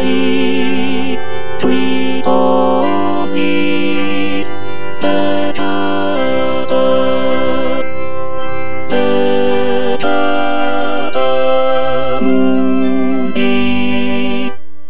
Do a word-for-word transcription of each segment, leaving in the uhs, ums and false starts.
Eat, tweet all these, the Kappa, the Kappa movie.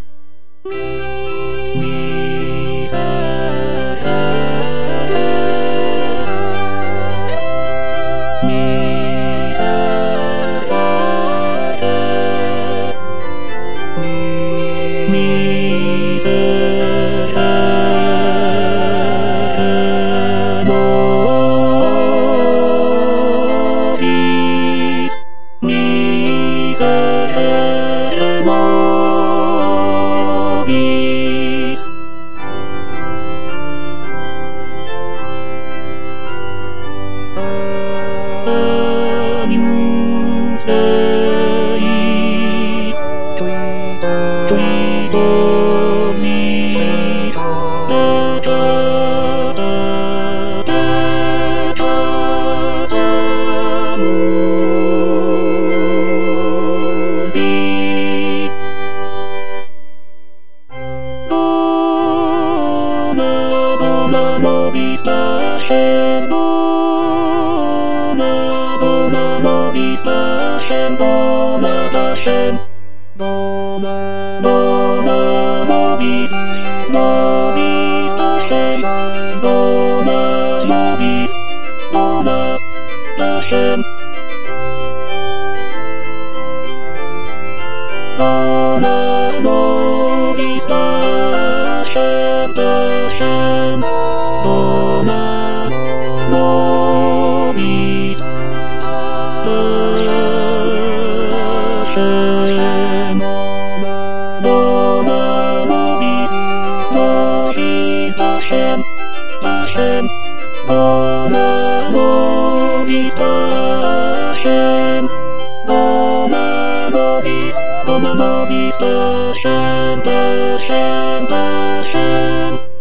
Movies Fashion Bona Bona Movies Fashion Bona Fashion Bona Bona Movies Movies Fashion Bona Movies Bona Fashion Bona Movies Fashion Fashion Bona Movies Fashion Bona Movies Movies Fashion Fashion Bona Movies Fashion Bona Movies Bona Movies Fashion Fashion Fashion